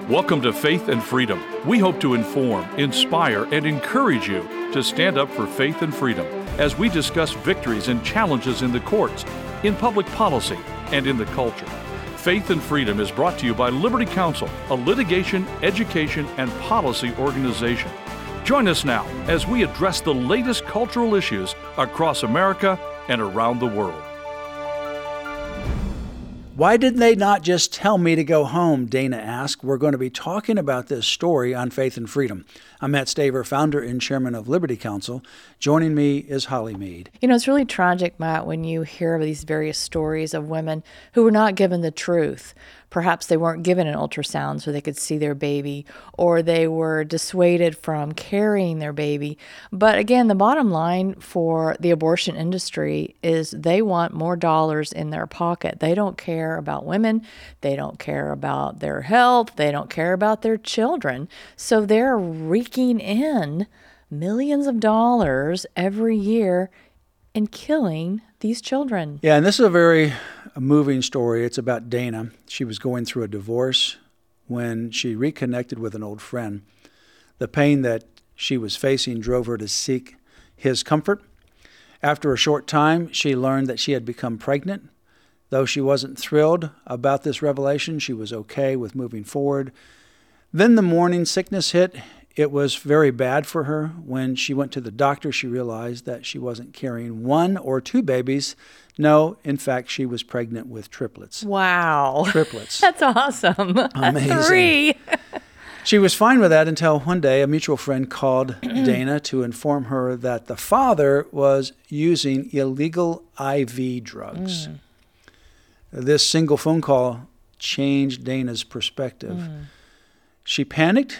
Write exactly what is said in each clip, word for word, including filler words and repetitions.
Welcome to Faith and Freedom. We hope to inform, inspire, and encourage you to stand up for faith and freedom as we discuss victories and challenges in the courts, in public policy, and in the culture. Faith and Freedom is brought to you by Liberty Counsel, a litigation, education, and policy organization. Join us now as we address the latest cultural issues across America and around the world. Why did they not just tell me to go home? Dana asked. We're going to be talking about this story on Faith and Freedom. I'm Matt Staver, founder and chairman of Liberty Counsel. Joining me is Holly Mead. You know, it's really tragic, Matt, when you hear of these various stories of women who were not given the truth. Perhaps they weren't given an ultrasound so they could see their baby, or they were dissuaded from carrying their baby. But again, the bottom line for the abortion industry is they want more dollars in their pocket. They don't care about women. They don't care about their health. They don't care about their children. So they're raking in millions of dollars every year and killing these children. Yeah, and this is a very moving story. It's about Dana. She was going through a divorce when she reconnected with an old friend. The pain that she was facing drove her to seek his comfort. After a short time, she learned that she had become pregnant. Though she wasn't thrilled about this revelation, she was okay with moving forward. Then the morning sickness hit. It was very bad for her. When she went to the doctor, she realized that she wasn't carrying one or two babies. No, in fact, she was pregnant with triplets. Wow. Triplets. That's awesome. Amazing. Three. She was fine with that until one day a mutual friend called Dana to inform her that the father was using illegal I V drugs. Mm. This single phone call changed Dana's perspective. Mm. She panicked.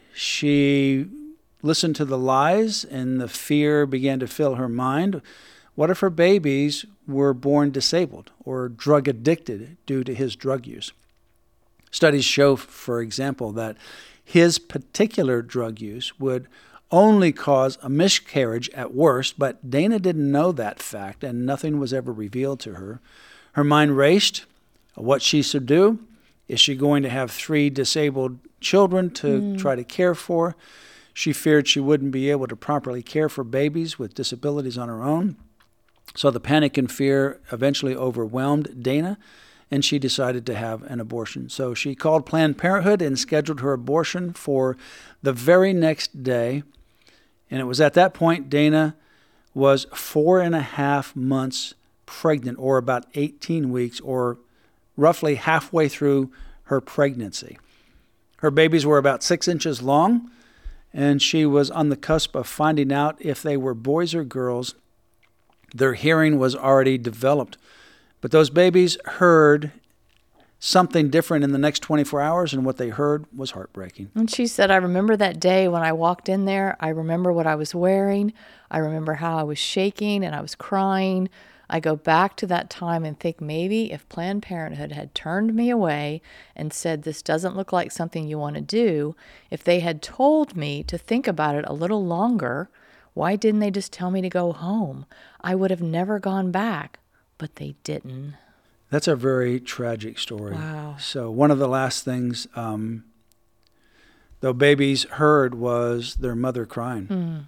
She listened to the lies, and the fear began to fill her mind. What if her babies were born disabled or drug addicted due to his drug use? Studies show, for example, that his particular drug use would only cause a miscarriage at worst, but Dana didn't know that fact, and nothing was ever revealed to her. Her mind raced. What she should do? Is she going to have three disabled children to mm. try to care for? She feared she wouldn't be able to properly care for babies with disabilities on her own. So the panic and fear eventually overwhelmed Dana, and she decided to have an abortion. So she called Planned Parenthood and scheduled her abortion for the very next day. And it was at that point Dana was four and a half months pregnant, or about eighteen weeks, or roughly halfway through her pregnancy. Her babies were about six inches long, and she was on the cusp of finding out if they were boys or girls. Their hearing was already developed, but those babies heard something different in the next twenty-four hours, and what they heard was heartbreaking. And she said, I remember that day when I walked in there. I remember what I was wearing. I remember how I was shaking and I was crying. I go back to that time and think maybe if Planned Parenthood had turned me away and said, this doesn't look like something you want to do, if they had told me to think about it a little longer, why didn't they just tell me to go home? I would have never gone back, but they didn't. That's a very tragic story. Wow. So one of the last things um, the babies heard was their mother crying. Mm.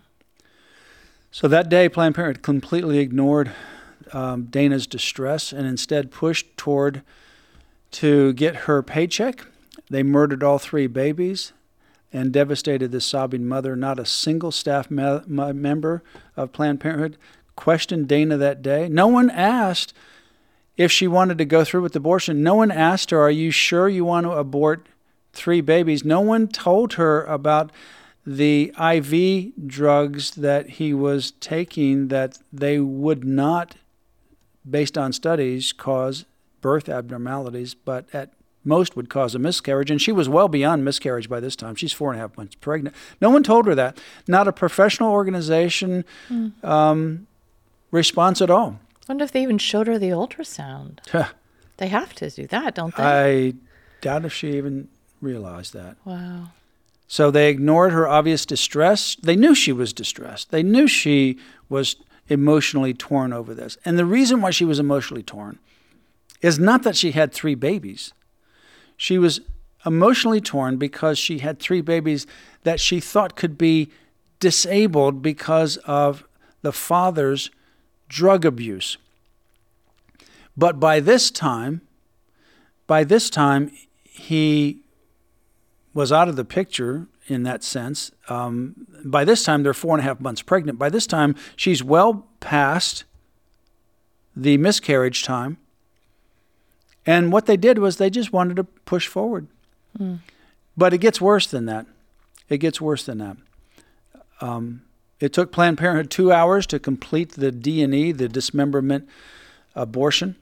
So that day, Planned Parenthood completely ignored Um, Dana's distress and instead pushed toward to get her paycheck. They murdered all three babies and devastated the sobbing mother. Not a single staff me- member of Planned Parenthood questioned Dana that day. No one asked if she wanted to go through with abortion. No one asked her, are you sure you want to abort three babies? No one told her about the I V drugs that he was taking, that they would not, based on studies, cause birth abnormalities, but at most would cause a miscarriage. And she was well beyond miscarriage by this time. She's four and a half months pregnant. No one told her that. Not a professional organization mm. um, response at all. I wonder if they even showed her the ultrasound. They have to do that, don't they? I doubt if she even realized that. Wow. So they ignored her obvious distress. They knew she was distressed. They knew she was emotionally torn over this. And the reason why she was emotionally torn is not that she had three babies. She was emotionally torn because she had three babies that she thought could be disabled because of the father's drug abuse. But by this time, by this time, he was out of the picture in that sense. Um, by this time, they're four and a half months pregnant. By this time, she's well past the miscarriage time. And what they did was they just wanted to push forward. Mm. But it gets worse than that. It gets worse than that. Um, it took Planned Parenthood two hours to complete the D and E, the dismemberment abortion.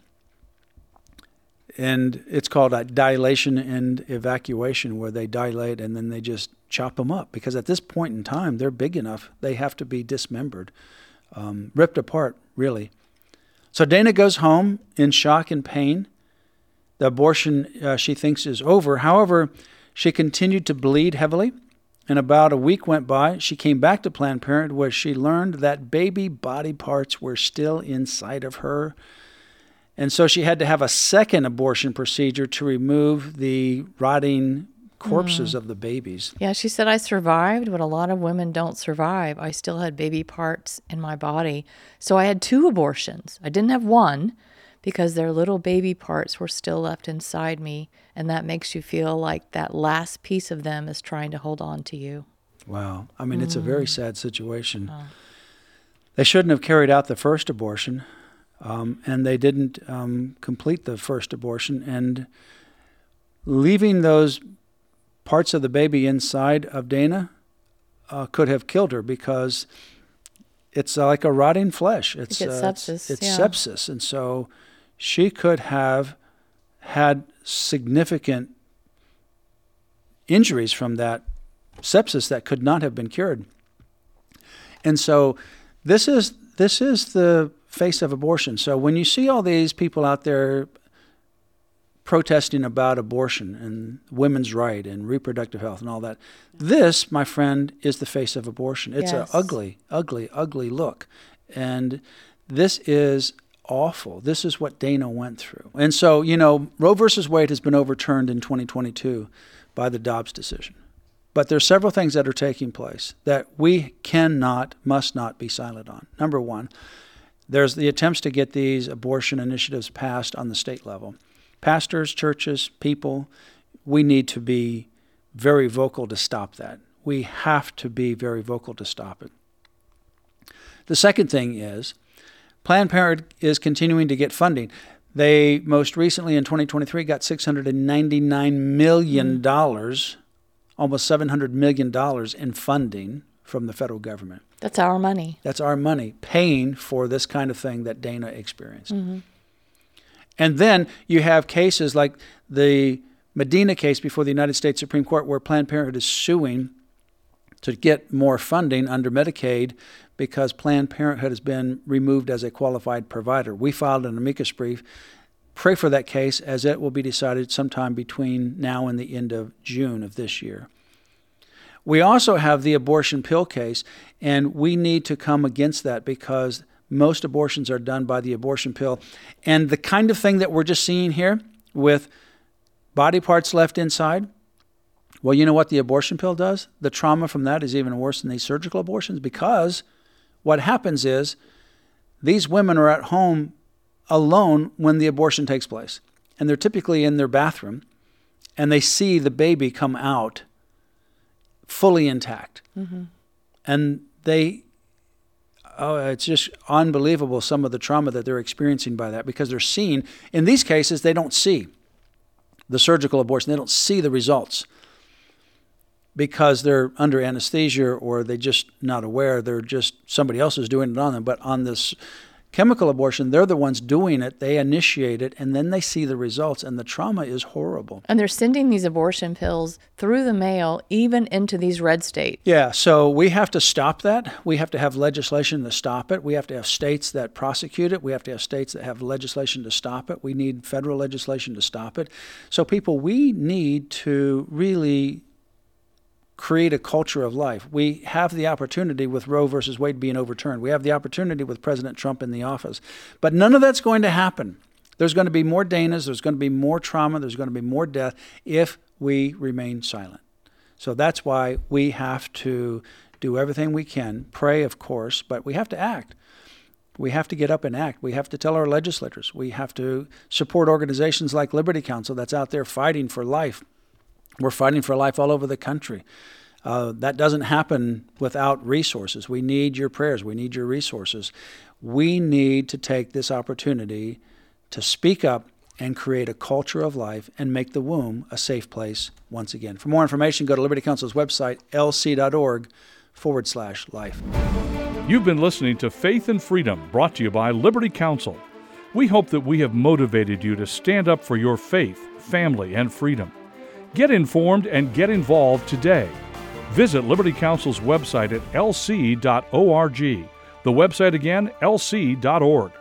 And it's called a dilation and evacuation, where they dilate and then they just chop them up. Because at this point in time, they're big enough. They have to be dismembered, um, ripped apart, really. So Dana goes home in shock and pain. The abortion, uh, she thinks, is over. However, she continued to bleed heavily. And about a week went by. She came back to Planned Parenthood, where she learned that baby body parts were still inside of her. And so she had to have a second abortion procedure to remove the rotting corpses mm. of the babies. Yeah, she said, I survived, but a lot of women don't survive. I still had baby parts in my body. So I had two abortions. I didn't have one because their little baby parts were still left inside me. And that makes you feel like that last piece of them is trying to hold on to you. Wow. I mean, mm. it's a very sad situation. Oh. They shouldn't have carried out the first abortion. Um, and they didn't um, complete the first abortion. And leaving those parts of the baby inside of Dana uh, could have killed her, because it's uh, like a rotting flesh. It's, it's uh, sepsis. It's, it's yeah. sepsis. And so she could have had significant injuries from that sepsis that could not have been cured. And so this is this is the face of abortion. So when you see all these people out there protesting about abortion and women's right and reproductive health and all that, this, my friend, is the face of abortion. It's yes. an ugly, ugly, ugly look. And this is awful. This is what Dana went through. And so, you know, Roe versus Wade has been overturned in twenty twenty-two by the Dobbs decision. But there's several things that are taking place that we cannot, must not be silent on. Number one, there's the attempts to get these abortion initiatives passed on the state level. Pastors, churches, people, we need to be very vocal to stop that. We have to be very vocal to stop it. The second thing is Planned Parenthood is continuing to get funding. They most recently in twenty twenty-three got six hundred ninety-nine million dollars, mm-hmm. almost seven hundred million dollars in funding from the federal government. That's our money. That's our money paying for this kind of thing that Dana experienced. Mm-hmm. And then you have cases like the Medina case before the United States Supreme Court, where Planned Parenthood is suing to get more funding under Medicaid because Planned Parenthood has been removed as a qualified provider. We filed an amicus brief. Pray for that case, as it will be decided sometime between now and the end of June of this year. We also have the abortion pill case, and we need to come against that because most abortions are done by the abortion pill. And the kind of thing that we're just seeing here with body parts left inside, well, you know what the abortion pill does? The trauma from that is even worse than these surgical abortions, because what happens is these women are at home alone when the abortion takes place. And they're typically in their bathroom, and they see the baby come out fully intact. Mm-hmm. And they, oh, it's just unbelievable, some of the trauma that they're experiencing by that, because they're seeing, in these cases, they don't see the surgical abortion. They don't see the results because they're under anesthesia, or they just not aware. They're just, somebody else is doing it on them. But on this chemical abortion, they're the ones doing it. They initiate it, and then they see the results, and the trauma is horrible. And they're sending these abortion pills through the mail, even into these red states. Yeah, so we have to stop that. We have to have legislation to stop it. We have to have states that prosecute it. We have to have states that have legislation to stop it. We need federal legislation to stop it. So people, we need to really create a culture of life. We have the opportunity with Roe versus Wade being overturned. We have the opportunity with President Trump in the office. But none of that's going to happen. There's going to be more Danas, there's going to be more trauma, there's going to be more death if we remain silent. So that's why we have to do everything we can, pray, of course, but we have to act. We have to get up and act. We have to tell our legislators. We have to support organizations like Liberty Counsel that's out there fighting for life. We're fighting for life all over the country. Uh, that doesn't happen without resources. We need your prayers. We need your resources. We need to take this opportunity to speak up and create a culture of life and make the womb a safe place once again. For more information, go to Liberty Counsel's website, lc.org forward slash life. You've been listening to Faith and Freedom, brought to you by Liberty Counsel. We hope that we have motivated you to stand up for your faith, family, and freedom. Get informed and get involved today. Visit Liberty Counsel's website at l c dot org. The website again, l c dot org.